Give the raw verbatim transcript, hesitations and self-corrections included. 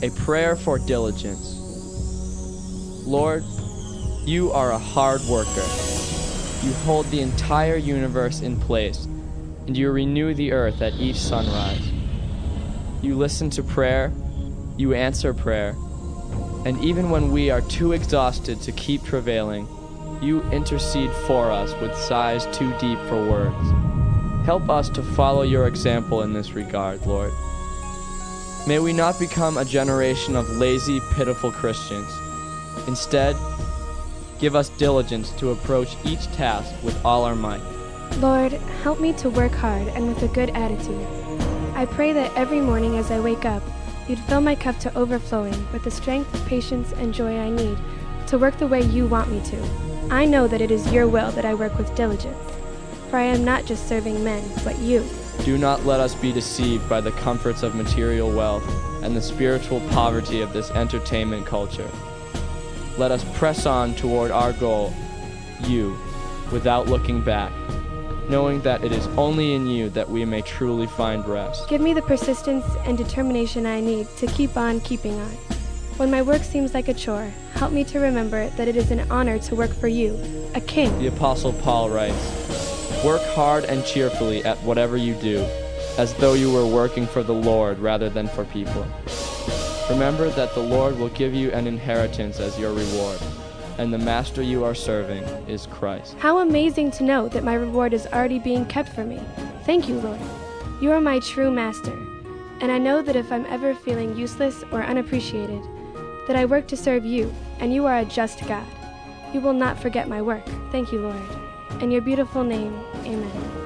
A prayer for diligence. Lord, you are a hard worker. You hold the entire universe in place, and you renew the earth at each sunrise. You listen to prayer, you answer prayer, and even when we are too exhausted to keep travailing, you intercede for us with sighs too deep for words. Help us to follow your example in this regard, Lord. May we not become a generation of lazy, pitiful Christians. Instead, give us diligence to approach each task with all our might. Lord, help me to work hard and with a good attitude. I pray that every morning as I wake up, you'd fill my cup to overflowing with the strength, patience, and joy I need to work the way you want me to. I know that it is your will that I work with diligence, for I am not just serving men, but you. Do not let us be deceived by the comforts of material wealth and the spiritual poverty of this entertainment culture. Let us press on toward our goal, you, without looking back, knowing that it is only in you that we may truly find rest. Give me the persistence and determination I need to keep on keeping on. When my work seems like a chore, help me to remember that it is an honor to work for you, a king. The Apostle Paul writes, "Work hard and cheerfully at whatever you do, as though you were working for the Lord rather than for people. Remember that the Lord will give you an inheritance as your reward, and the master you are serving is Christ." How amazing to know that my reward is already being kept for me. Thank you, Lord. You are my true master, and I know that if I'm ever feeling useless or unappreciated, that I work to serve you, and you are a just God. You will not forget my work. Thank you, Lord. In your beautiful name, amen.